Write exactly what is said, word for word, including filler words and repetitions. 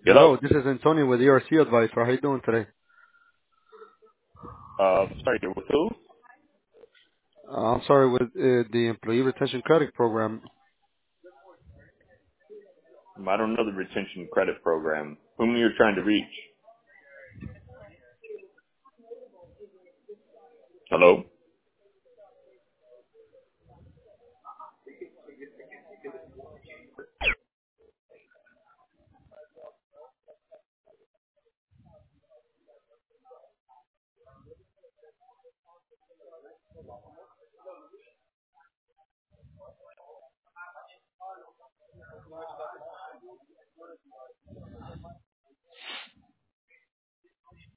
Hello. Hello, this is Antonio with E R C Advisor. How you doing today? Uh, sorry, with who? Uh, I'm sorry, with uh, the Employee Retention Credit Program. I don't know the retention credit program. Whom you're trying to reach? Hello.